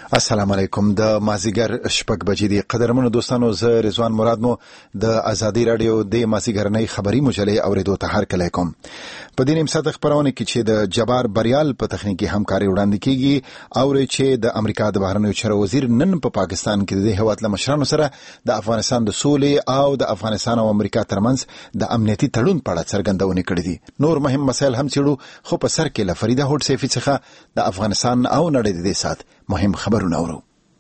السلام علیکم. د مازیګر شپږ بجې دي. قدرمنو دوستانو، زه رضوان مراد مو د ازادي رادیو د مازیګرنۍ خبری مجلې اوریدو ته هرکلی کوم. په دې نیم ساعت خبرونه کې چې د جبار بریال په تخنیکی همکاري وړاندې کیږي او چې د امریکا د بهرنیو چارو وزیر نن په پاکستان کې د هیواد له مشرانو سره د افغانستان د سولې او د افغانستان او امریکا ترمنځ د امنیتي تړون په اړه څرګندونه کړې دي. نور مهم مسایل هم څېړو، خو په سر کې له فریده هوډ سیفي څخه د افغانستان او نړۍ د دې سات مهم خبرونه اورو.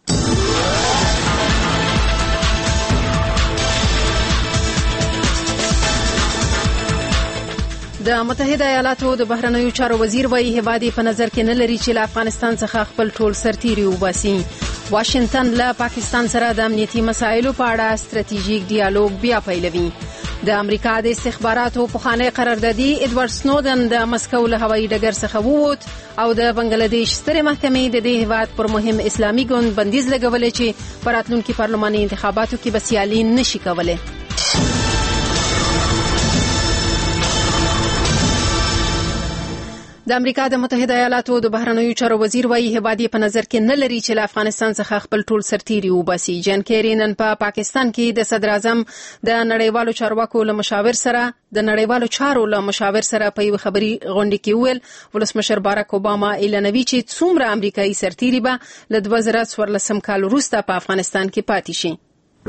د متحده ایالاتو د بهرنیو چارو وزیر وايي هیواد په نظر کې نه لري چې له افغانستان څخه خپل ټول سرتیري وباسي. واشنگټن له پاکستان سره د امنیتي مسایلو په اړه ستراتیژیک ډیالوګ بیا پیلوي. د امریکا د استخباراتو پخوانی قراردادي ایدوارد سنودن د مسکو له هوایي ډګر څخه ووت او د بنگلاديش سترې محکمې د دې هیواد پر مهم اسلامي ګوند بندیز لګولې چې په راتلونکي پارلماني انتخاباتو کې به سیالي نشي کولای. د امریکا د متحده ایالاتو د بهرنیو چارو وزیر وايي هیواد په نظر کې نه لري چې له افغانستان څخه خپل ټول سرتیري وباسي. جان کیری نن په پاکستان کې د صدر اعظم د نړیوالو چارواکو له مشاور سره په یو خبري غونډه کې ویل ولسمشر باراک اوباما اعلانوي چې څومره امریکایي سرتیري به له 2014 کال وروسته په افغانستان کې پاتې شي.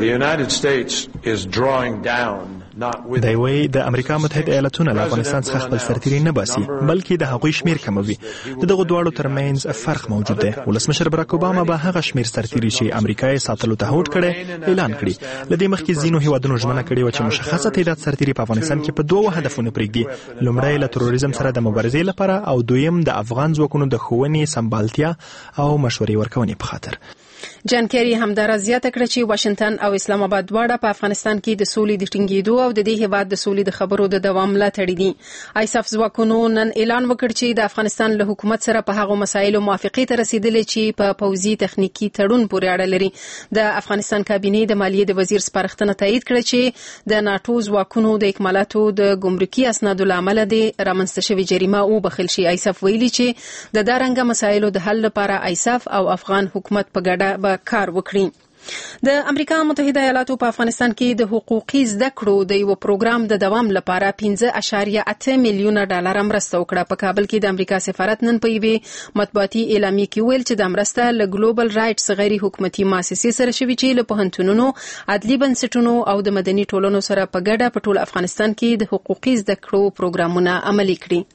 دوی د امریکا متحده ایالاتونه له افغانستان څخه خپل سرتیري نه باسي، بلکې د هغوی شمیر کموي. دغه دواړو ترمنځ فرق موجود دی. ولسمشر باراک اوباما به هغه شمیر سرتیري چې امریکا یې ساتلو ته هوډ کړي اعلان کړي. لدې مخکې ځینو هیوادونو ژمنه کړې و چې مشخصه تعداد سرتیري په افغانستان کې په دوه هدفونو پرېږدي: لومړی له تروریزم سره د مبارزې لپاره او دویم د افغان ځواکونو د ښوونې، سمبالتیا او مشورې ورکونې په خاطر. جان کیری همدارا زیاته کړه چې واشنگټن او اسلام آباد دواړه په افغانستان کې د سولې د ټینګېدو او د دې هیواد د سولې د خبرو د دوام ملاتړ دي. ایساف ځواکونو نن اعلان وکړ چې د افغانستان له حکومت سره په هغه مسایلو موافقې ته رسیدلې چې په پوځي تخنیکی تړون پورې اړه لري. د افغانستان کابینه د مالیې د وزیر سپارښتنه تایید کړه چې د ناتو ځواکونو د اکمالاتو د ګمرکي اسنادو لامل د رامنځته شوې جریمه او بخښل شي. ایساف ویلي چې د دارنګ مسایلو د حل لپاره ایساف او افغان حکومت په ګډه کار وکړي. د امریکا متحده ایالاتو په افغانستان کې د حقوقي زده کړو د یو پروګرام د دوام لپاره 15.8 میلیون ډالر مرسته وکړه. په کابل کې د امریکا سفارت نن په یوه مطبوعاتي اعلامیه کې ویل چې د مرسته له ګلوبل رائټس غیر حکومتي مؤسسې سره شوي چې له پوهنتونونو، عدلي بنسټونو او د مدني ټولنو سره په ګډه په ټول افغانستان کې د حقوقي زده کړو پروګرامونه عملي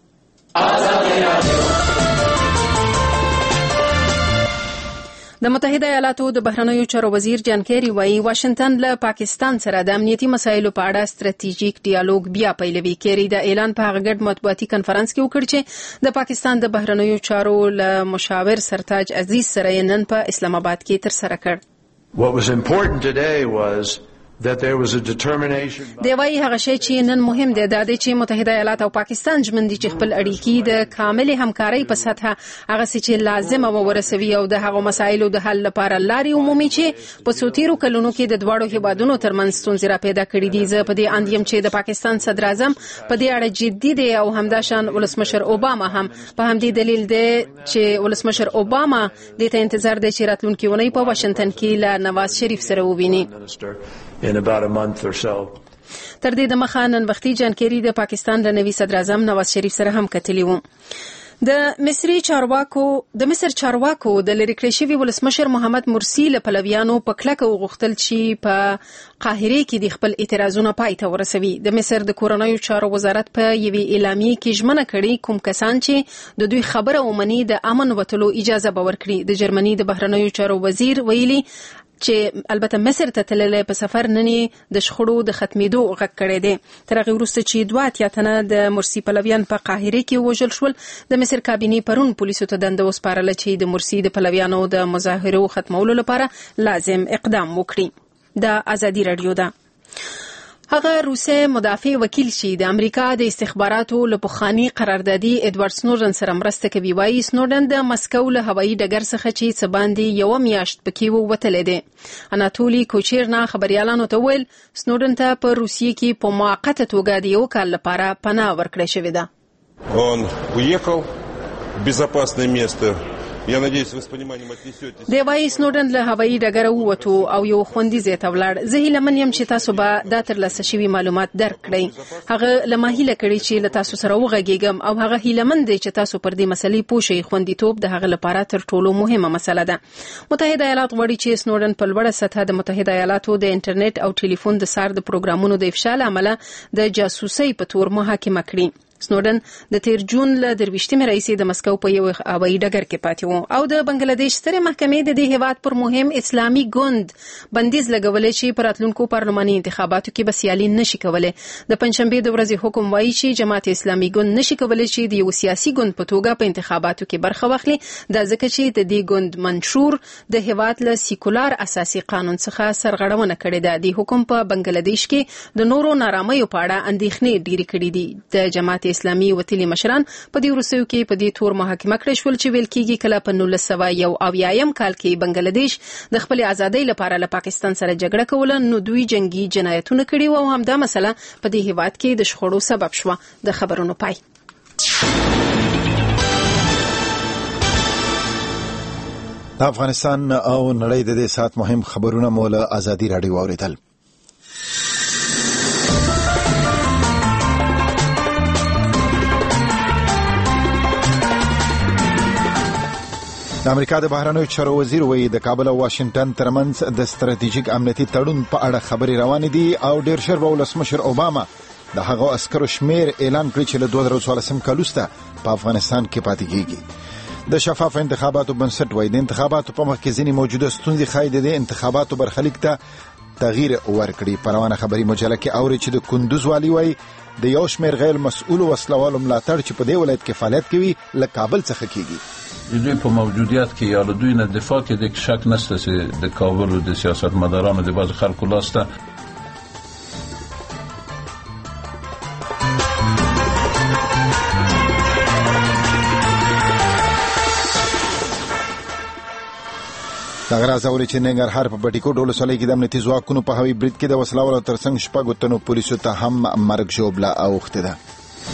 کړي. د متحده ایالاتو د بهرنیو چارو وزیر جان کیری وايي واشنگټن له پاکستان سره د امنیتي مسایلو په اړه ستراتیژیک ډیالوګ بیا پیلوي. کیری د اعلان په هغه ګډ مطبوعاتي کنفرانس کې وکړ چې د پاکستان د بهرنیو چارو له مشاور سرتاج عزیز سره نن په اسلام آباد کې ترسره کړ. What was important today was that there was a determination. دی وايي هغه شی چې نن مهم دی دا دی چې متحده ایالات او پاکستان ژمن دي چې خپل اړیکې د کامل همکارۍ په سطح هغه چې لازمه ورسوي او د هغه مسایلو د حل لپاره لارې عمومي چې په سوتیرو کلونو کې د دواړو هیوادونو ترمنځ ستونزې را پیدا کړې دي. زه په دې اندیم چې د پاکستان صدر اعظم په دې اړه جدي دی او همداشان ولسمشر اوباما هم په همدې دلیل دی چې ولسمشر اوباما د ته انتظار دی چې راتلونکي ونې په واشنگټن کې له نواز شریف سره وویني. In about a month or so. تر دې د مخه نن وختي جان کیری د پاکستان د نوي صدر اعظم نواز شریف سره هم کتلی و. د مصر چارواکو د لری کړی شوی ولسمشر محمد مرسی له پلویانو په کلکه وغوښتل چې په قاهره کې د خپل اعتراضونه پای ته ورسوي. د مصر د کورنیو چارو وزارت په یوه اعلامیه کې ژمنه کړې کوم کسان چې د دوی خبره ومني د امن وتلو اجازه به ورکړي. د جرمني د بهرنیو چارو وزیر ویلي چې البته مصر ته تللی په سفر ننی د شخړو د ختمېدو غږ کړی دی. تر هغې وروسته چې 2 تنه د مرسی پلویان په قاهره کې وژل شول، د مصر کابینې پرون پولیسو ته دنده وسپارله چې د مرسی د پلویانو د مظاهرو ختمولو لپاره لازم اقدام وکړي. د ازادي رادیو ده. هغه روسي مدافع وکیل چې د امریکا د استخباراتو له پخوانی قراردادي ایدوارد سنودن سره مرسته کوي وايي سنودن د مسکو له هوایي ډګر څخه چې څه باندې یو میاشت پکې ووتلی دی. اناتولي کوچیرنا خبريالانو ته ویل سنودن ته په روسیې کې په موقته توګه د یو کال لپاره پناه ورکړې شوې ده. Он уехал в безопасное место د وای سنوډن له هوایي ډګر ووتو او یو خوندي ځای ته ولاړ. زه هیله من یم چې تاسو به دا ترلاسه شوي معلومات درک کړئ. هغه له ما هیله کړې چې له تاسو سره وغږیږم او هغه هیله من دی چې تاسو پر دې مسلې پوه شئ. خوندیتوب د هغه لپاره تر ټولو مهمه مسله ده. متحده ایالات غواړي چې سنوډن په لوړه سطحه د متحده ایالاتو د انټرنیټ او ټلیفون د سار د پروګرامونو د افشا له امله د جاسوسۍ په تور محاکمه کړي. سنوډن د تیر جون له 23مې راهیسې د مسکو په یو هوایي ډګر کې پاتې و او د بنگلاديش سترې محکمې د دې هیواد پر مهم اسلامي ګوند بندیز لګولې چې پر راتلونکو پارلماني انتخاباتو کې به سیالي نشي کولای. د پنځشنبه د ورځې حکم وایي چې جماعت اسلامي ګوند نشي کولای چې د یو سیاسي ګوند په توګه په انتخاباتو کې برخه واخلي. دا ځکه چې د دې ګوند منشور د هیواد له سیکولر اساسي قانون څخه سرغړونه کړې ده. د حکم په بنگلاديش کې د نورو نارامیو په اړه اندېښنې ډېرې کړې دي. د جماعت اسلامي وتلي مشران په دې وروستیو کې په دې تور محاکمه کړل شول چې ویل کېږي کله په 1971 کال کې بنگلاديش د خپل ازادۍ لپاره له پاکستان سره جګړه کوله، نو دوی جنگي جنایتونه کړي او همدا مسله په دې هیواد کې د شخړو سبب شوه. د خبرونو پای. د افغانستان او نړۍ د دې سات مهم خبرونه مول ازادي راډیو اوریدل. د امریکا د بهرنیو چارو وزیر وایي د کابل او واشنگټن ترمنځ د ستراتیژیک امنیتي تړون په اړه خبرې روانې دي او ډیر ژر به ولسمشر اوباما د هغو عسکرو شمیر اعلان کړي چې له 2014 کال وروسته په افغانستان کې پاتې کیږي. د شفاف انتخاباتو بنسټ وایي د انتخاباتو په مخ کې ځینې موجوده ستونزې ښایي د انتخاباتو برخلیک ته تغییر ورکړي. په روانه خبري مجله کې اوري چې د کندوز والي وایي د یو شمیر غیر مسؤل وسلوالو ملاتړ چې په دې ولایت کې فعالیت کوي له کابل څخه کیږي. دوی په موجودیت کې یا له دوی نه دفاع کې د شک نشته چې د کابل او د سیاستمدارانو د بعض خلکو لاسته دا غراز اوري چې ننګرهار په بټیکوټ ولسوالۍ کې د امنیتي ځواکونو په هوایي برید کې د وسلوالو ترڅنګ شپږ تنو پولیسو ته هم مرګ ژوبله اوښتې ده.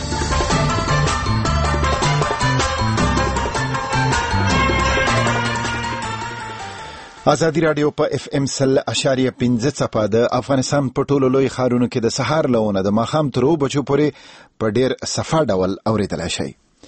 ازادي راډیو په FM 100.5 څپه د افغانستان په ټولو لوی ښارونو کې د سهار لونه د ماښام تر 2 بجو پورې په ډیر صفا ډول اوریدلای شئ.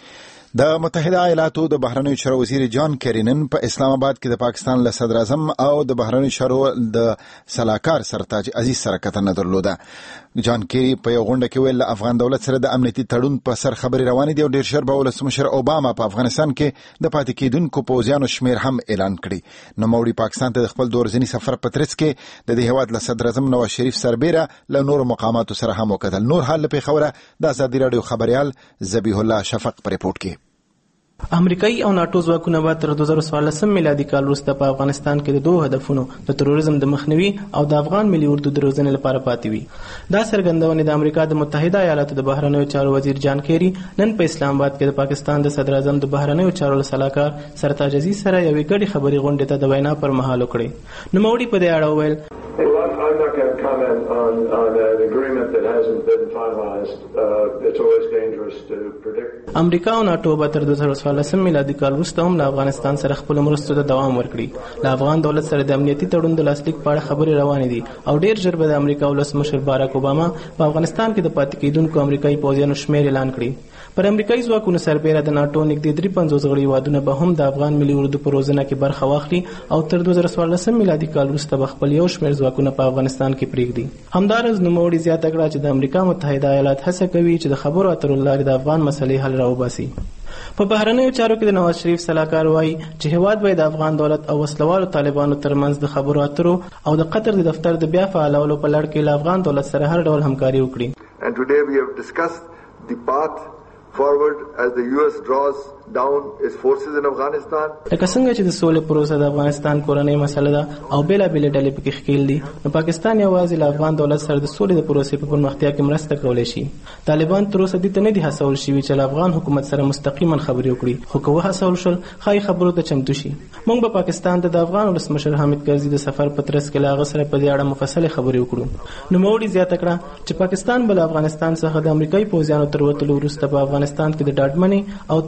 د متحده ایالاتو د بهرنیو چارو وزیر جان کیری نن په اسلام آباد کې د پاکستان له صدر اعظم او د بهرنیو چارو د سلاکار سرتاج عزیز سره کتنه درلوده. جان کیری په یو غونډه کې ویل افغان دولت سره د امنیتي تړون په سر خبري روانې دي او ډیر ژر به ولسمشر اوباما په افغانستان کې د پاتې کېدونکو پوځیانو شمیر هم اعلان کړي. نو موړي پاکستان ته د خپل دورځنی سفر په ترڅ کې د دې هیواد له صدر اعظم نواز شریف سربېره له نور مقاماتو سره هم وکتل. نور حال په خوره د ازادي راډیو خبريال ذبیح الله شفق پر رپورټ کې. امریکایي او ناتو ځواکونه به تر 2014 میلادي کال وروسته په افغانستان کې د دوه هدفونو د تروریزم د مخنیوي او د افغان ملي اردو د روزنې لپاره پاتې وي. دا څرګندونه د امریکا د متحده ایالاتو د بهرنیو چارو وزیر جان کیری نن په اسلام آباد کې د پاکستان د صدر اعظم د بهرنیو چارو سلاکار سرتاج عزیز سره یوې ګډې خبري غونډې ته د وینا پر مهال وکړې. نو موړي په دې اړه ویل I'm not going to comment on an agreement that hasn't been finalized. It's always dangerous to predict. امریکا او ناتو به تر 2014 میلادي کال وروسته هم له افغانستان سره خپل مرستو ته دوام ورکړي. له افغان دولت سره د امنیتي تړون د لاسلیک په اړه خبرې روانې دي او ډیر ژر به د امریکا ولسمشر باراک اوباما په افغانستان کې د پاتې کېدونکو امریکایي پوځیانو شمیر اعلان کړي. پر امریکایي ځواکونو سربېره د ناتو نږدې 53 غړي هیوادونه به هم د افغان ملي اردو په روزنه کې برخه واخلي او تر 2014 میلادي کال وروسته به خپل یو شمېر ځواکونه په افغانستان کې پرېږدي. همدارس نوموړي زیاته کړه چې د امریکا متحده ایالات هڅه کوي چې د خبرو اترو لارې د افغان مسلې حل راوباسي. په بهرنیو چارو کې د نواز شریف سلاکار وایي چې هیواد باید د افغان دولت او وسلوالو طالبانو ترمنځ د خبرو اترو او د قطر د دفتر د بیا فعالولو په لړ کې له افغان دولت سره هر ډول همکاري وکړي. And today we have discussed the path forward as the US draws down its forces in Afghanistan. لکه څنګه چې د سولې پروسه د افغانستان کورنۍ مسله ده او بیلابېلې ډلې پکې ښکېل دي، نو پاکستان یوازې له افغان دولت سره د سولې د پروسې په پرمختیا کې مرسته کولی شي. طالبان تر اوسه دې ته نه دي هڅول شوي چې له افغان حکومت سره مستقیما خبرې وکړي، خو که وهڅول شول ښایي خبرو ته چمتو شي. موږ به پاکستان ته د افغان ولسمشر حامد کرزي د سفر په ترڅ کې له هغه سره په دې اړه مفصلې خبرې وکړو. نوموړي زیاته کړه چې پاکستان به له افغانستان څخه د امریکایي پوځیانو تر وتلو وروسته په افغانستان کې د ډاډمنې او تلپاتې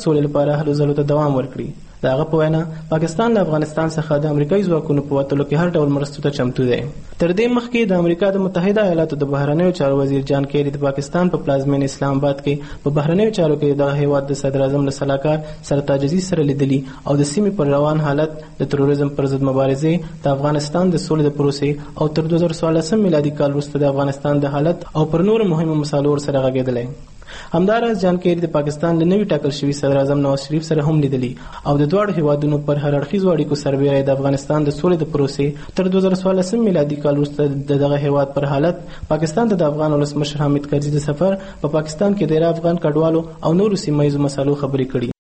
سولې لپاره هلو ځلو ته دوام ورکړي. د هغه په وینا پاکستان له افغانستان څخه د امریکایي ځواکونو په وتلو کې هر ډول مرستو ته چمتو دی. تر دې مخکې د امریکا د متحده ایالاتو د بهرنیو چارو وزیر جان کیری د پاکستان په پلازمین اسلام آباد کې په بهرنیو چارو کې د هیواد د صدر اعظم له سلاکار سرتاج عزیز سره لیدلي او د سیمې پر روان حالت د تروریزم پر ضد مبارزې د افغانستان د سولې د پروسې او تر 2014 میلادي کال وروسته د افغانستان د حالت او پر نور مهمو مسالو سره غږېدلی. همداراز جان کیری د پاکستان له نوي ټاکل شوي صدر اعظم نواز شریف سره هم لیدلي او د دواړو هیوادونو پر هر اړخیزو اړیکو سربیره د افغانستان د سولې د پروسې تر 2014 میلادي کال وروسته دغه هیواد پر حالت پاکستان ته د افغان ولسمشر حامد کرزي د سفر په پاکستان کې ډېر افغان کډوالو او نورو سیمه ییزو مسالو خبرې کړي.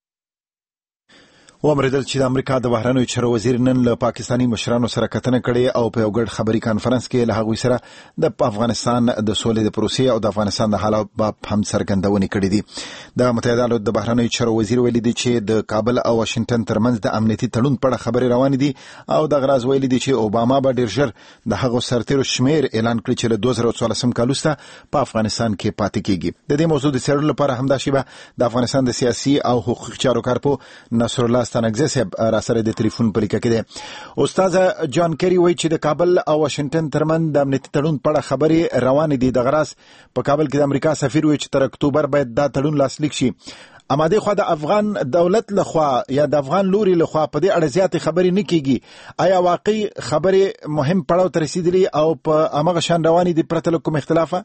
ومریدل چې د امریکا د بهرنیو چارو وزیر نن له پاکستاني مشرانو سره کتنه کړې او په یو ګډ خبري کانفرنس کې له هغوی سره د افغانستان د سولې د پروسې او د افغانستان د حالات په هم څرګندونې کړې دي. د متحده ایالاتو د بهرنیو چارو وزیر ویلي دی چې د کابل او واشنگټن ترمنځ د امنیتي تړون په اړه خبرې روانې دي او د غراز ویلي دی چې اوباما به ډیر ژر د هغو سرتیرو شمیر اعلان کړي چې له 2014 کال وروسته په افغانستان کې پاتې کیږي. د دې موضوع د څېړلو لپاره همداشي به د افغانستان د سیاسي او حقوقي چارو کارپو نصر الله ستانکزی صاحب را سره د ټلیفون په لیکه کې دی. استاد جان کیری وایي چې د کابل او واشنگټن ترمنځ د امنیتي تړون په اړه خبرې روانې دي. د غراس په کابل کې د امریکا سفیر وایي چې تر اکتوبر باید دا تړون لاسلیک شي. اما د خو د افغان دولت لخوا یا د افغان لوري لخوا په دې اړه زیاتې خبرې نه کیږي. آیا واقعي خبرې مهم پړاو ته رسیدلي او په هغه شان روانې دي پرته له کوم اختلافه؟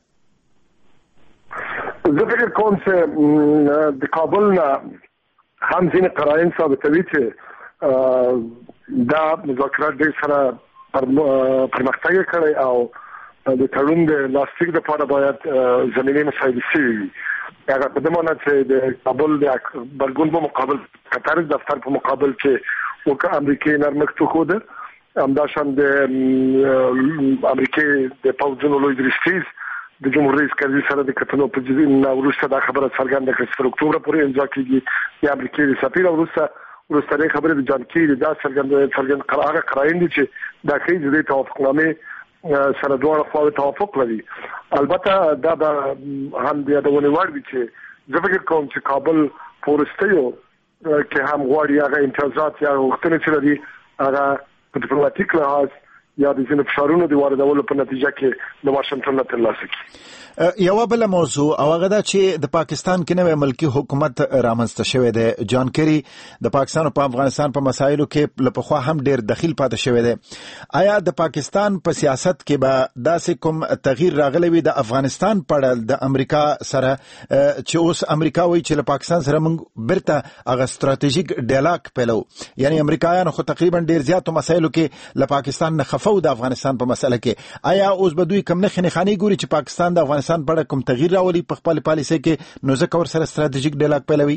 زه فکر کوم چې د کابل نه هم ځینې قرائن ثابتوي چې دا مذاکرات ډېر سره پرمختګ کړی او د تړون د لاسلیک لپاره باید زمینې مساعدې شوي وي. هغه په دې معنی چې د کابل د برګون په مقابل قطر دفتر په مقابل کې وکړه امریکایي نرمښت وښوده، همداشان د امریکایي د پوځونو لوی درستیز د جمهور رئیس کرزي سره د کتنو په جدي وروسته دا خبره څرګنده کړه چې تر اکتوبر پورې امضا کېږي. د امریکایي سفیر وروسته خبره د جان کیری دا څرګند هغه قرائن دي چې دا کوي چې د توافقنامې سره دواړه خواوې توافق لري. البته دا به هم د یادونې وړ وي چې زه فکر کوم چې کابل په وروستیو کې هم غواړي هغه امتیازات یا غوښتنې چې لري هغه په ډیپلوماټیک لحاظ یا د ځینو فشارونو د واردولو په نتیجه کې د واشنګټن نه ترلاسه کړي. یو بل موضوع او هغه دا چې د پاکستان کې نوې ملکی حکومت رامنځته شوی دی. جان کیری د پاکستان او په افغانستان په مسایلو کې لپخوا هم ډیر دخیل پاتې شوی دی. آیا د پاکستان په سیاست کې به داسې کوم تغییر راغلی وي د افغانستان په اړه د امریکا سره چې اوس امریکا وایي چې له پاکستان سره موږ بیرته هغه ستراتیژیک ډیالوګ پیلو، یعنی امریکایانو خو تقریبا ډیر زیاتو مسایلو کې له پاکستان نه خفو د افغانستان په مسله کې. آیا اوس به دوی کم نه خنخاني ګوري چې پاکستان د افغانستان په اړه کوم تغییر راولي په خپل پالیسۍ کې، نو ځکه ورسره ستراتیژیک ډیالوګ پیلوي؟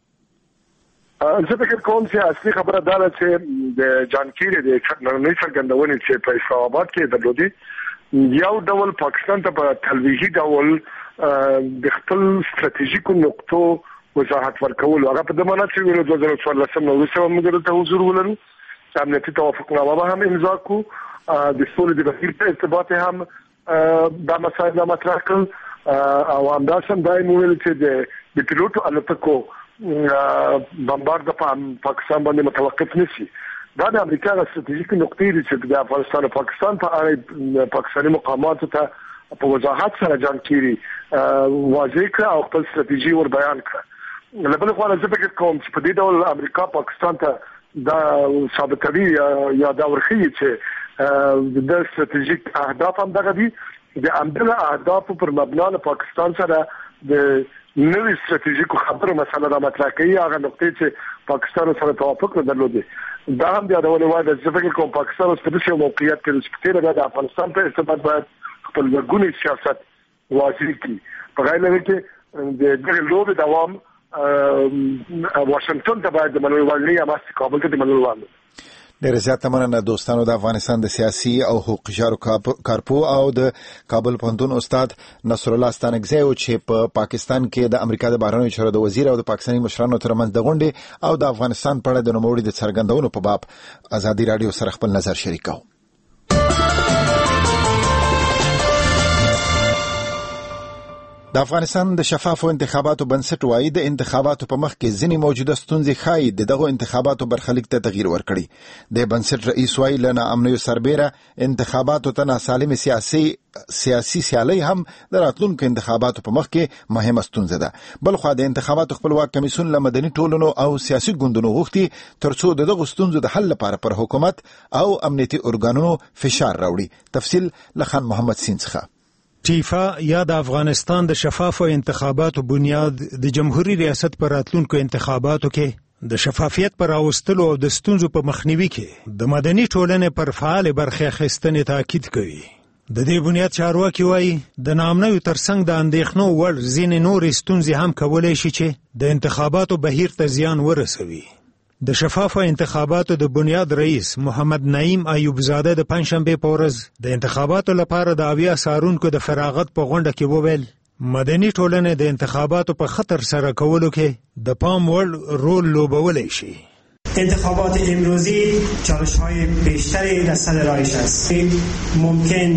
زه فکر کوم چې اصلي خبره دا ده چې د جان کیری د نړۍ څرګندونې چې په اسلام آباد کې درلودې یو ډول پاکستان ته په تلویحي ډول د خپل ستراتیژیکو نقطو وضاحت ورکول. هغه په دې معنی چې 2014 نو وروسته موږ ته حضور ولرو، امنیتي توافقنامه هم امضا کو، د سولې د بهیر په ارتباط هم دا مسایل مطرح کړل او همداشان دا ویل چې د پیلوټو الوتکو بمبارد په پاکستان باندې متوقف نشي. دا د امریکا د ستراتیژیک نقطې دي چې د افغانستان او پاکستان په اړه پاکستاني مقاماتو ته په وضاحت سره جان کیری واضح کړ او خپل ستراتیژي ور بیان کړ. لبل خو زه فکر کوم چې په دې ډول امریکا پاکستان ته دا ثابتوي یا دا ورخي چې د ستراتیژیک اهداف هم دغه دي. د امدغه اهداف پر مبنا له پاکستان سره د نوې ستراتیژیکو خبرو مسله را مطرح کوي. هغه نقطې چې پاکستان سره توافق نه درلودي دا هم د یادونې وړ ده چې فکر کوم پاکستان اوس په داسې موقعیت کې چې په تېره د افغانستان په ارتباط باید خپل وګړي سیاست واضح کړي. په غیر له کې د دغه لوبې دوام واشنگټن ته باید د منلو وړ نه یا ماسته کابل ته د منلو وړ. ډېر زیاته مننه دوستانو. د افغانستان د سیاسي او حقوقي چارو کارپو او د کابل پوهنتون استاد نصر الله ستانکزی چې په پاکستان کې د امریکا د بهرنیو چارو د وزیر او د پاکستاني مشرانو ترمنځ د غونډې او د افغانستان په اړه د نوموړي د څرګندونو په باب ازادي راډیو سره خپل نظر شریکاو. د افغانستان د شفافو انتخاباتو بنسټ وایي د انتخاباتو په مخ کې ځینې موجوده ستونزې ښایي دغه انتخاباتو برخلیک ته تغییر ورکړي. د بنسټ رئیس وایي له ناامنیو سربیره انتخاباتو ته ناسالمې سیاسي سیالۍ هم د راتلونکو انتخاباتو په مخ کې مهمه ستونزه ده. بلخوا د انتخاباتو خپلواک کمیسیون له مدني ټولنو او سیاسي ګوندونو غوښتي ترڅو دغه ستونزو د حل لپاره پر حکومت او امنیتي ارګانونو فشار راوړي. تفصیل له خان محمد سین څخه. ټیفا یا د افغانستان د شفافو انتخاباتو بنیاد د جمهوریت ریاست پر راتلونکو انتخاباتو کې د شفافیت پر راوستلو او د ستونزو په مخنیوي کې د مدني ټولنې پر فعال برخه اخیستنې تاکید کوي. د دې بنیاد چارواکي وایي د ناامنیو ترڅنګ د اندېښنو وړ ځینې نورې ستونزې هم کولی شي چې د انتخاباتو بهیر ته زیان ورسوي. د شفافو انتخاباتو د بنیاد رئیس محمد نعیم ایوب زاده د پنځشنبه په ورځ د انتخاباتو لپاره د اویا سارونکو د فراغت په غونډه کې وویل مدني ټولنه د انتخاباتو په خطر سره کولو کې د پام وړ رول لوبولی شي. انتخابات امروزی چالش‌های بیشتری در سر راهش است. ممکن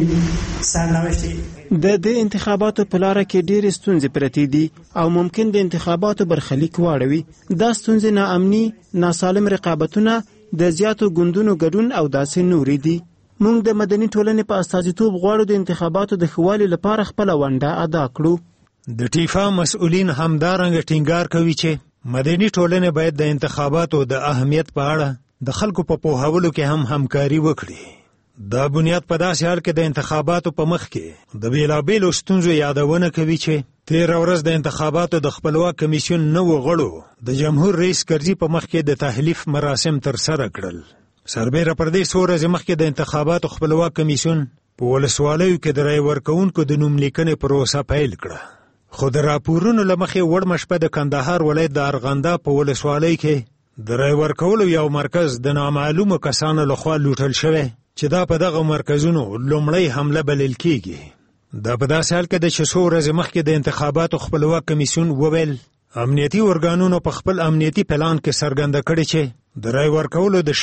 سرنوشت د انتخاباتو په لاره کې ډېرې ستونزې پرتې دي او ممکن د انتخاباتو برخلیک واړوي. دا ستونزې ناامني، ناسالم رقابتونه، د زیاتو ګوندونو ګډون او داسې نورې دي. موږ د مدني ټولنې په استازیتوب غواړو د انتخاباتو د ښه والي لپاره خپله ونډه ادا کړو. د ټیفا مسؤلین همدارنګه ټینګار کوي چې مدني ټولنه باید د انتخاباتو د اهمیت په اړه د خلکو په پوهاولو کې هم همکاري وکړي. دا بنیاد په داسې حال کې د انتخاباتو په مخ کې د بیلابیلو ستونزو یادونه کوي چې تېره ورځ د انتخاباتو د خپلواک کمیسیون نوو غړو د جمهور رئیس کرزي په مخ کې د تحلیف مراسم ترسره کړل. سربیره پر دې څو ورځې مخکې د انتخاباتو خپلواک کمیسیون په ولسوالیو کې د رای ورکوونکو د نوملیکنې پروسه پیل کړه. خو د راپورونو له مخې وړمه شپه د کندهار ولایت د ارغنده په ولسوالۍ کې د رای ورکولو یو مرکز د نامعلومو کسانو لخوا لوټل شوی چې دا په دغه مرکزونو لومړی حمله بلل کېږي. دا په داسې حال کې ده چې څو ورځې مخکې د انتخاباتو خپلواک کمیسیون وویل امنیتي ارګانونو په خپل امنیتي پلان کې څرګنده کړې چې د رای ورکولو د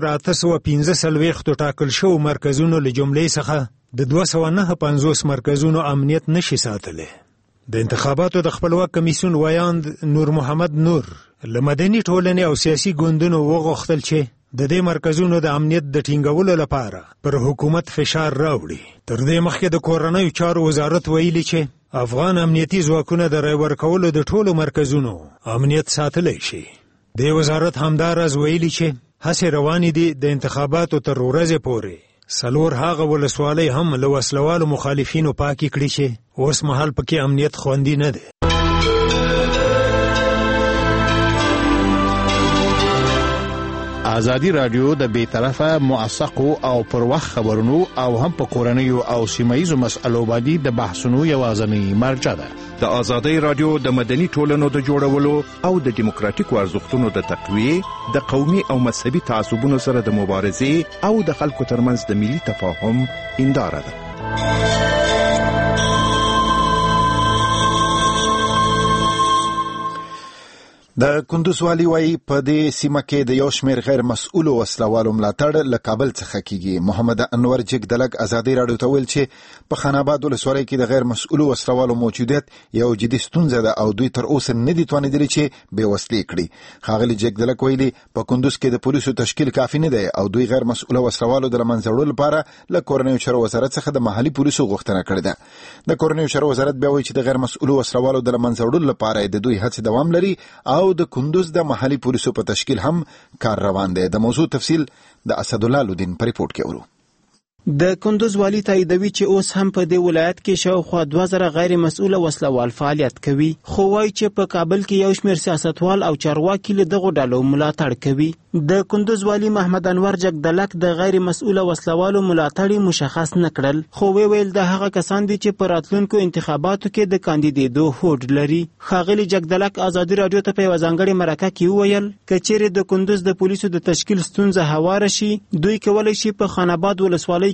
6815 ټاکل شوو مرکزونو له جملې څخه د 259 مرکزونو امنیت نشي ساتلی. د انتخاباتو د خپلواک کمیسیون ویاند نور محمد نور له مدني ټولنې او سیاسي ګوندونو وغوښتل چې د دې مرکزونو د امنیت د ټینګولو لپاره پر حکومت فشار راوړي. تر دې مخکې د کورنیو چارو وزارت ویلي چې افغان امنیتي ځواکونه د رای ورکولو د ټولو مرکزونو امنیت ساتلی شي. د وزارت همداراز ویلي چې هڅې روانې دي د انتخاباتو تر ورځې پورې 4 هغه ولسوالۍ هم له وسلوالو مخالفینو پاکې کړي چې اوس مهال پکې امنیت خوندي نه دی. ازادي رادیو د بیطرفه موثقو او پر وخت خبرونو او هم په کورنیو او سیمایي مسألو باندې د بحثونو یوازینی مرجع ده. د ازادي رادیو د مدني ټولنو د جوړولو او د دیموکراتیکو ارزښتونو د تقویه، د قومي او مذهبي تعصبونو سره د مبارزې او د خلکو ترمنځ د ملي تفاهم هنداره ده. د کندوز والي وایي په دې سیمه کې د یو شمېر غیر مسؤلو وسلوالو ملاتړ له کابل څخه کیږي. محمد انور جګدلک ازادي راډیو ته ویل چې په خان آباد ولسوالۍ کې د غیر مسؤلو وسلوالو موجودیت یو جدي ستونزه ده او دوی تر اوسه نه دي توانیدلي چې بې وسلې کړي. ښاغلي جګدلک ویلي په کندوز کې د پولیسو تشکیل کافي نه دی او دوی غیر مسؤلو وسلوالو د له منځه وړلو لپاره له کورنیو چارو وزارت څخه د محلي پولیسو غوښتنه کړې ده. د کورنیو چارو وزارت بیا وایي چې د غیر مسؤلو وسلوالو د له منځه وړلو لپاره د دوی هڅې دوام لري او د کندوز د محلي پولیسو په تشکیل هم کار روان دی. د موضوع تفصیل د اسدالله لودین په ریپورت کې اورو. د کندوز والی تاییدوي چې اوس هم په دې ولایت کې شاوخوا 2000 غیر مسؤله وسلوال فعالیت کوي، خو وایي چې په کابل کې یو شمېر سیاستوال او چارواکي له دغو ډلو ملاتړ کوي. د کندوز والی محمد انور جګدلک د غیر مسؤله وسلوالو ملاتړ مشخص نه کړل، خو ویل د هغه کسان دي چې په راتلونکو انتخاباتو کې د کاندیدېدو هوډ لري. ښاغلي جګدلک ازادي راډیو ته په یوه ځانګړې مرکه کې وویل که چیرې د کندوز د پولیسو د تشکیل ستونزه هواره شي، دوی کولی شي په خان آباد ولسوالۍ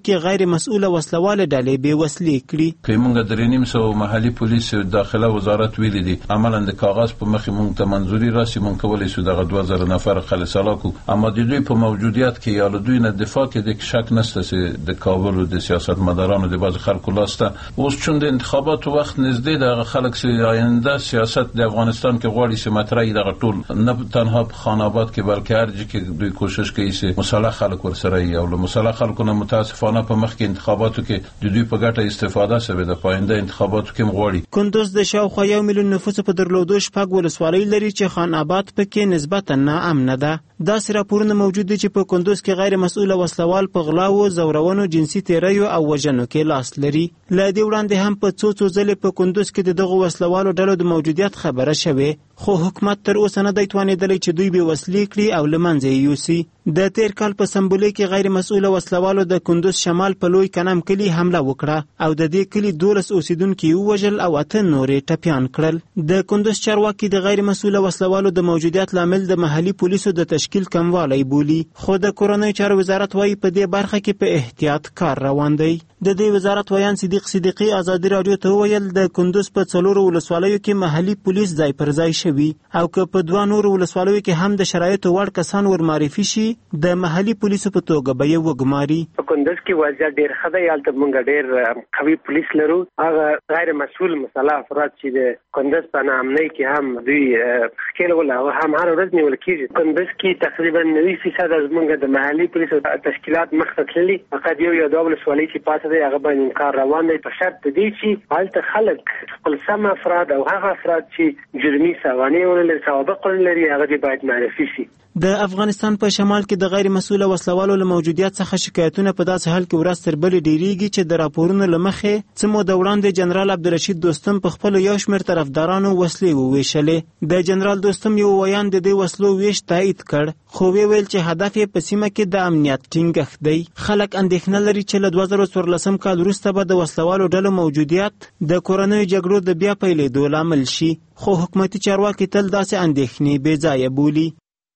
کې غیر مسؤله وسلواله ډلې بې وسلې کړي. که موږ درې نیم سوه محلي پولیس داخله وزارت ویلي دي عملاً د کاغذ په مخې موږ ته منظوري راسي موږ کولی شو دغه 2000 نفر خلصاله کړو، اما د دوی په موجودیت کې یا له دوی نه دفاع کې د شک نشته چې د کابل او د سیاستمدارانو د بعض خلکو لاسته اوس چون د انتخاباتو وخت نږدې دغه خلک چې آینده سیاست د افغانستان کې غواړي چې مطرح دغه ټول نه تنها په خان آباد کې بلکې هر ځای کې دوی کوشش کوي چې مسلح خلک ورسره وي او له مسلح خلکو نه متاسفانه په مخکې انتخاباتو کې د دوی په ګټه استفاده شوې د پاینده انتخاباتو کې غواړي. کندوز د شاوخوا 1 میلیون نفوس په درلودو 6 ولسوالۍ لري چې خان آباد پکې نسبتا ناامنه ده. داسې راپورونه موجود دي چې په کندوز کې غیر مسؤله وسلوال په غلاو، زورونو، جنسي تیریو او وژنو کې لاس لري. له دې وړاندې هم په څو ځلې په کندوز کې دغه وسلوالو ډلو د موجودیت خبره شوې، خو حکومت تر اوسه نه دی توانېدلی چې دوی بې وسلې کړي او له منځه یې یوسي. د تیر کال په سمبولې کې غیر مسؤله وسلوالو د کندوز شمال په لوی کنم کلي حمله وکړه او د دې کلي 12 اوسیدونکي ووژل او 8 نورې ټپیان کړل. د کندوز چارواکي د غیر مسؤله وسلوالو د موجودیت لامل د محلي پولیسو د تشکیل کموالی بولي، خو د کورنیو چارو وزارت وايي په دې برخه کې په احتیاط کار روان دی. د دې وزارت ویان صدیق صدیقي ازادي رادیو ته وویل د کندوز په 4 ولسوالیو کې محلي پولیس ځای پر ځای شوي او که په 2 نورو ولسوالیو کې هم د شرایطو وړ کسان ورمعرفي شي د محلي پولیسو په توګه به یې وګماري. په کندوز کې وضعیت ډېر ښه دی، هلته موږ ډېر قوي پولیس لرو. هغه غیر مسؤل مسلح افراد چې د کندوز په ناامنۍ کې هم دوی ښکېل ول هغه هم هر ورځ نیول کېږي. کندوز کې تقریبا 90% زموږ د محلي پولیسو تشکیلات مخته تللي، فقط یو یا 2 ولسوالۍ چې پاتې دی هغه باندې کار روان دی په شرط د دې چې هلته خلک خپل سم افراد او هغه افراد چې جرمي سوانح ولري سوابق ولري هغه دې باید معرفي شي. د افغانستان په شمال کې د غیر مسؤله وسلوالو له موجودیت څخه شکایتونه په داسې حال کې ورځ تر بلې ډیریږي چې د راپورونو له مخې څه موده وړاندې جنرال عبدالرشید دوستم په خپلو یو شمېر طرفدارانو وسلې وویشلې. د جنرال دوستم یو ویان د دې وسلو ویش تایید کړ، خو ویل چې هدف یې په سیمه کې د امنیت ټینګښت دی. خلک اندېښنه لري چې له 2014 کال وروسته به د وسلوالو ډلو موجودیت د کورنیو جګړو د بیا پیلېدو لامل شي، خو حکومتي چارواکي تل داسې اندېښنې بې ځایه بولي.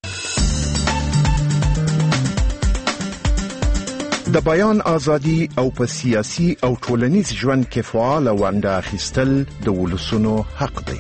د بیان ازادي او په سیاسي او ټولنیز ژوند کې فعال ونډه اخیستل د ولسونو حق دی.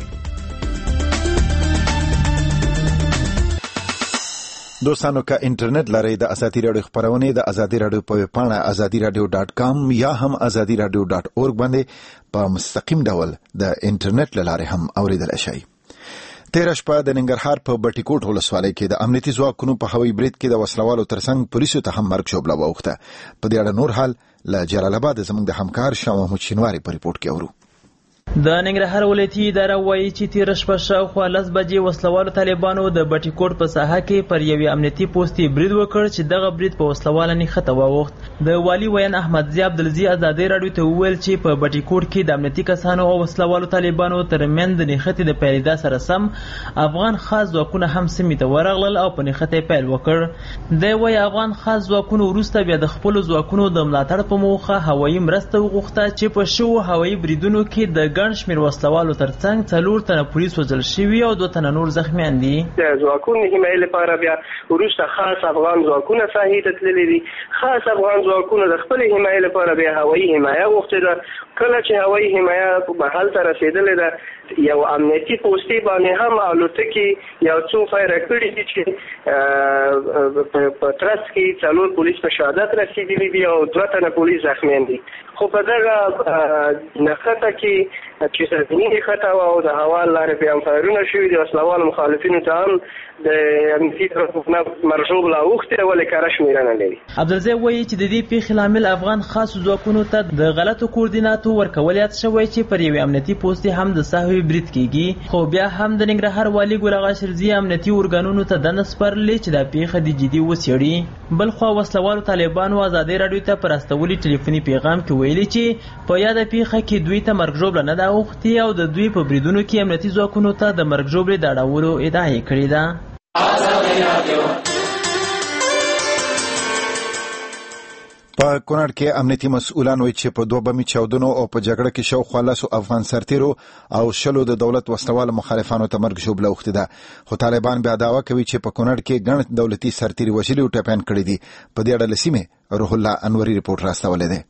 دوستانو که انټرنیټ لرئ د ازادي راډیو خبرونه د ازادي راډیو په پاڼه azadiradio.com یا هم azadiradio.org باندې په مستقیم ډول د انټرنیټ لاره هم اوریدل شئ. تیر شپه د ننګرهار په بټیکوټ ولسوالۍ کې د امنیتي ځواکونو په هوایي برید کې د وسلوالو ترڅنګ پولیسو ته هم مرګ شوبله واوښته. په دې اړه نور حال له جلال آباد زموږ د همکار شاه محمود شینواری په ریپورت کې اورو. د ننګرهار ولایتي اداره وایي چې تیر شپه شاوخوا 10 بجې وسلوالو طالبانو د بټیکوټ په ساحه کې پر یوې امنیتي پوستې برید وکړ چې دغه برید په وسلواله نښته واوښت. د والي ویان احمد ضیا عبدالزي ازادي راډیو ته وویل چې په بټیکوټ کې د امنیتي کسانو او وسلوالو طالبانو ترمنځ د نښتې د پیلېدا سره سم افغان خاص ځواکونه هم سیمې ته ورغلل او په نښته یې پیل وکړ. دی وایي افغان خاص ځواکونو وروسته بیا د خپلو ځواکونو د ملاتړ په موخه هوایي مرسته وغوښته چې په شوو هوایي بریدونو کې د ګڼ شمېر وسلوالو ترڅنګ 4 تنه پولیس وژل شوي او 2 تنه نور زخمیان دي. د ځواکونو حمایې لپاره بیا وروسته خاص افغان ځواکونه ساحې ته تللي دي. خاص افغان ځواکونه د خپلې حمایې لپاره بیا هوایي حمایه غوښتې ده. کله چې هوایي حمایه به هلته رسېدلې ده یو امنیتي پوستې باندې هم الوتکې یو څو فایره کړي دي چې په ترڅ کې 4 پولیس په شهادت رسېدلي دي او 2 تنه پولیس زخمیان دي. خو په دغه نښته کې چې سرزمیني خطا او د هوا لارې بیا هم فایرونه شوي دي. وسلوالو مخالفینو ته هم د امنیتي طرفونه مرجوب لا اوښتې ولې کره شمېره نه لري. عبدالزی وایي چې د دې پیښې لامل افغان خاصو ځواکونو ته د غلطو کوردیناتو ورکول یاد شوی چې پر یوې امنیتي پوستې هم د سهوي برید کیږي. خو بیا هم د ننګرهار والي ګل اغا شرزي امنیتي ارګانونو ته دنده سپارلې چې دا پیښه د جدي وڅېړي. بلخوا وسلوالو طالبانو ازادي راډیو ته پر استولي ټلیفوني پیغام کې ویلي چې په یاده پیښه کې دوی ته مرګ ژوبله نه ده اوښتې او د دوی په بریدونو کې امنیتي ځواکونو ته د مرګ ژوبلې د اړولو ادعا یې کړې ده. په کونړ کې امنیتي مسؤلان وایي چې په دوه بمي چاودنو او په جګړه کې شاوخوا 100 افغان سرتیرو او 10 د دولت وسلوال مخالفانو ته مرګ ژوبله اوښتې ده. خو طالبان بیا دعوا کوي چې په کونړ کې ګڼ دولتي سرتیري وژلي او ټپیان کړي دي. په دې اړه له سیمې روح الله انوري رپورټ راستولی دی.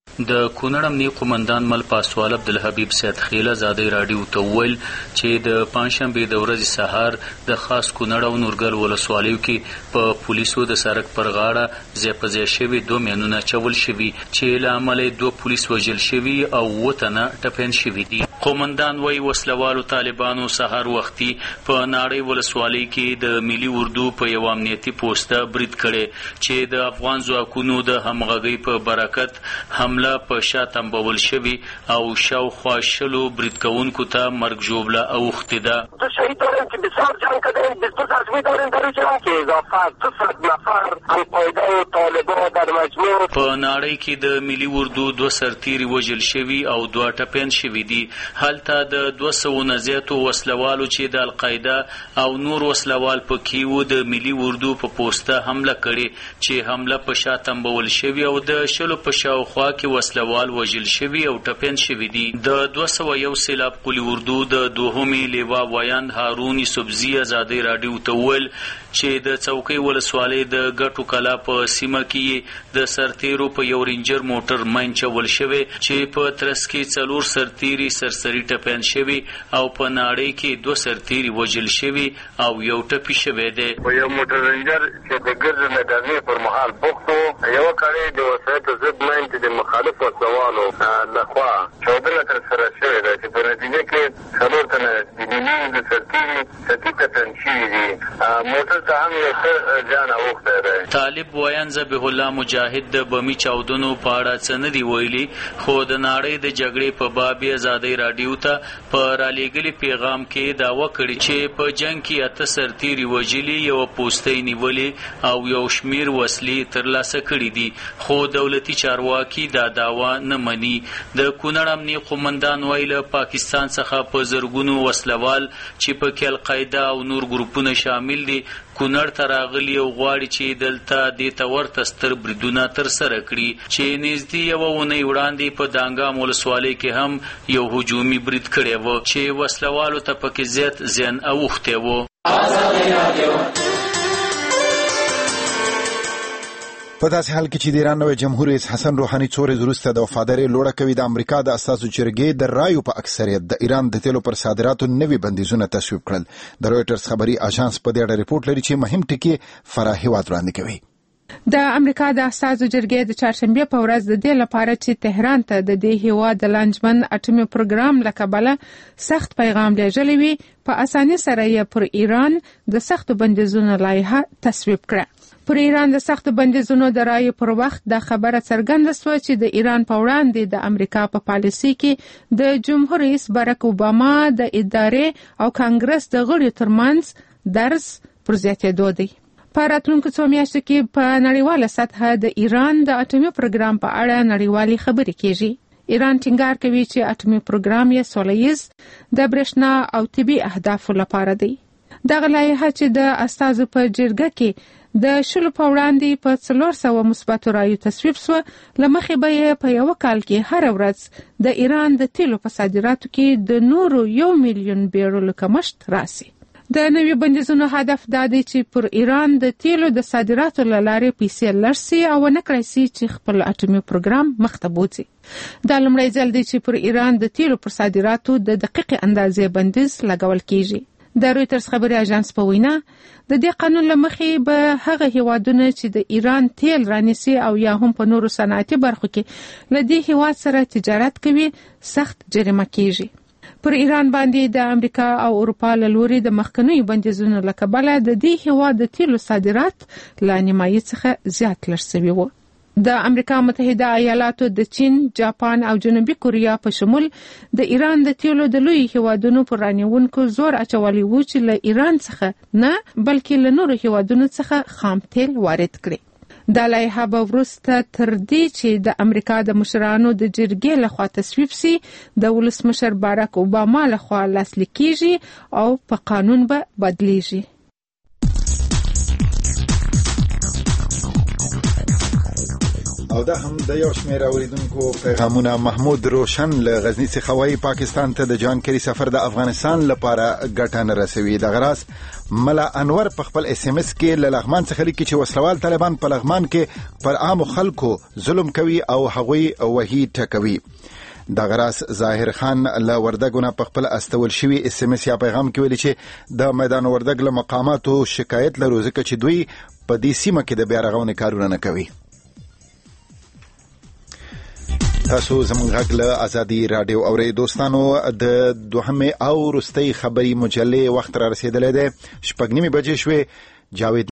د کونړ امنیه قومندان مل پاسوال عبدالحبیب سید خیل ازادۍ راډیو ته وویل چې د پنځشنبې د ورځې سهار د خاص کونړ او نورګل ولسوالیو کې په پولیسو د سړک پر غاړه ځای په ځای شوي 2 مینونه چول شوي چې له امله 2 پولیس وژل شوي او 7 تنه ټپیان شوي دي. قومندان وایي وسلوالو طالبانو سهار وختي په ناړۍ ولسوالۍ کې د ملي اردو په یو امنیتي پوسټه برید کړی چې د افغان ځواکونو د همغږۍ په برکت حمله په شا تنبول شوي او شاوخوا 10 برید کوونکو ته مرګ ژوبله اوښتې ده. شهید داریم که بسیار جنگ کردیم، 22 زخمی داریم در اینجا که اضافه 200 نفر القاعده و طالبان در مجموع. په ناړۍ کې د ملي اردو 2 سرتیري وژل شوي او 2 ټپیان شوي دي. هلته د 200 نه زیاتو وسلوالو چې د القاعده او نور وسلوال پکې وو د ملي اردو په پوسټه حمله کړې چې حمله په شا تنبول شوي او د 10 په شاوخوا کې وسلوال وژل شوي او ټپیان شوي دي. د 201 سیلاب قلی اردو د دوهمې لیوا ویاند هارون یوسفزي ازادۍ راډیو ته وویل چې د څوکۍ ولسوالۍ د ګټو کلا په سیمه کې د سرتیرو په یو رینجر موټر ماین چول شوی چې په ترڅ کې 4 سرتیري سرسري ټپیان شوي او په ناړۍ کې 2 سرتیري وژل شوي او یو ټپي شوی دی. په یو موټر رینجر چې د ګرځ میداني پر مهال بوختو یو کړي د وسایطو ضد ماین چې د مخالف وسلوالو لخوا چاودنه ترسره شوې ده چې په نتیجه کې 4 تنه د سرتیري ټپیان شوي دي. موټر ته هم یو څه جان اوښتی دی. طالب ویان ذبیح الله مجاهد د بمي چاودنو په اړه څه نه دي ویلي، خو د ناړۍ د جګړې په باب یې ازادۍ راډیو ته په رالیږلي پیغام کې دعوه کړې چې په جنګ کې 8 سرتیري وژلي، یو پوستۍ نیولې او یو شمیر وسلې ترلاسه کړي دي، خو دولتي چارواکي دا دعوه نه مني. د کونړ امنیه قومندان وایي له پاکستان څخه په زرګونو وسلوال چې پکې القاعده او نور ګروپونه شامل دي کونړ ته راغلي او غواړي چې دلته دې ته ورته ستر بریدونه ترسره کړي چې نږدې یوه اونۍ وړاندې په دانګام ولسوالۍ کې هم یو هجومي برید کړی و چې وسلوالو ته پکې زیات زیان اوښتی و. په داسې حال کې چې د ایران نوی جمهور رئیس حسن روحاني څو ورځې وروسته د وفادارۍ لوړه کوي، د امریکا د اساسو جرګې د رایو په اکثریت د ایران د تیلو پر صادراتو نوي بندیزونه تصویب کړل. د رویټرز خبري اژانس په دې اړه رپورټ لري چې مهم ټکي فراه هیواد وړاندې کوي. د امریکا د اساسو جرګې د چهارشنبه په ورځ د دې لپاره چې تهران ته د دې هیواد د لانجمن اټومي پروګرام له کبله سخت پیغام لېږلی وي، په اسانۍ سره یې پر ایران د سختو بندیزونو لایحه تصویب کړه. پر ایران د سختو بندیزونو د رایې پر وخت د خبره څرګنده شوه چې د ایران په وړاندې د امریکا په پالیسي کې د جمهور رئیس باراک اوباما د ادارې او کانګرس د غړو ترمنځ درز پر زیاتېدو دی. په راتلونکو څو میاشتو کې په نړیواله سطحه د ایران د اټومي پروګرام په اړه نړیوالې خبرې کیږي. ایران ټینګار کوي چې اټومي پروګرام یې سولیز د برېښنا او طبي اهدافو لپاره دی. دغه لایحه چې د استازو په جرګه کې د 10 په وړاندې په 400 مثبتو رایو تصویب شوه، له مخې به یې په یو کال کې هر ورځ د ایران د تیلو په صادراتو کې د نورو 1 میلیون بیرلو کمښت راسي. د نوي بندیزونو هدف دا دی چې پر ایران د تیلو د صادراتو له لارې پیسې لږ سي او ونه کړی سي چې خپل اټومي پروګرام مخته بوځي. دا لومړی ځل دی چې پر ایران د تیلو پر صادراتو د دقیقې اندازې بندیز لګول کیږي. د رویټرز خبري اژانس په وینا د دې قانون له مخې به هغه هیوادونه چې د ایران تیل رانیسي او یا هم په نورو صنعتي برخو کې له دې هیواد سره تجارت کوي سخت جریمه کیږي. پر ایران باندې د امریکا او اروپا له لوري د مخکنیو بندیزونو له کبله د دې هیواد د تیلو صادرات له نیمایي څخه زیات لږ شوي وو. د امریکا متحده ایالاتو د چین، جاپان او جنوبي کوریا په شمول د ایران د تیلو د لوی هیوادونو پر رانیونکو زور اچولی وو چې له ایران څخه نه بلکې له نورو هیوادونو څخه خام تیل وارد کړي. دا لایحه به وروسته تر دې چې د امریکا د مشرانو د جرګې لخوا تصویب سي د ولسمشر باراک اوباما لخوا لاسلیک کیږي او په قانون به بدلیږي. او دا هم د یو شمېر اوریدونکو پیغامونه. محمود روشن له غزنی څخه وایي پاکستان ته د جان کیری سفر د افغانستان لپاره ګټه نه رسوي. دغه راز ملا انور په خپل اس ام اس کې له لغمان څخه لیکي چې وسلوال طالبان په لغمان کې پر عام خلکو ظلم کوي او هغوی وحي ټکوي. دغه راز ظاهر خان له وردګونه په خپل استول شوی اس ام اس یا پیغام کې ویلي چې د میدان وردګ له مقاماتو شکایت لرو ځکه چې دوی په دې سیمه کې د بیا رغونې کارونه نه کوي. تاسو زموږ غږ له ازادي رادیو اورئ. دوستانو د دوهمې او وروستۍ خبري مجلې وخت را رسېدلی دی. 6:30 بجې شوې. جاوید